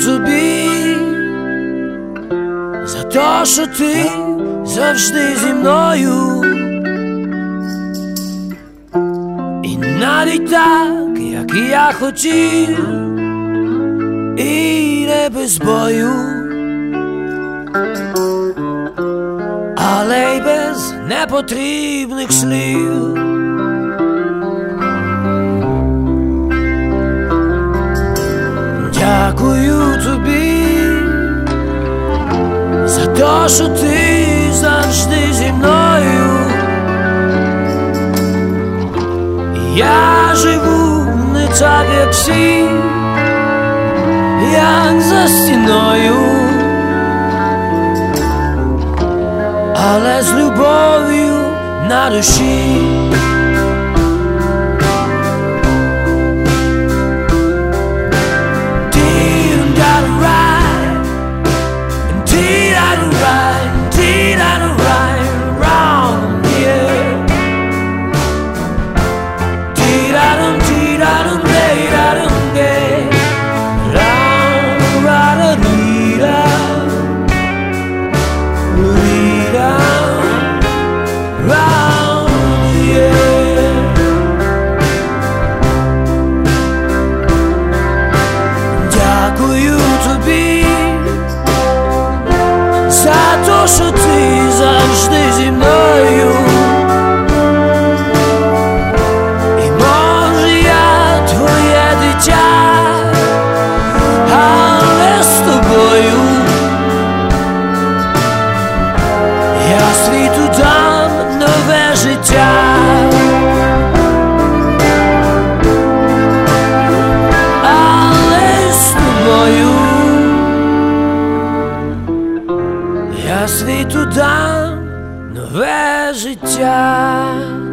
тобі за те, що ти завжди зі мною. І навіть так, як і я хотів, і не без бою, але й без непотрібних слів. Дякую тобі за те, що ти завжди зі мною. Я живу не так, як всі, як за стіною, але з любов'ю на душі. Дякую тобі за те, що ти завжди зі мною. І може я твоє дитя, але з тобою я світу дам нове життя. Я світу дам нове життя.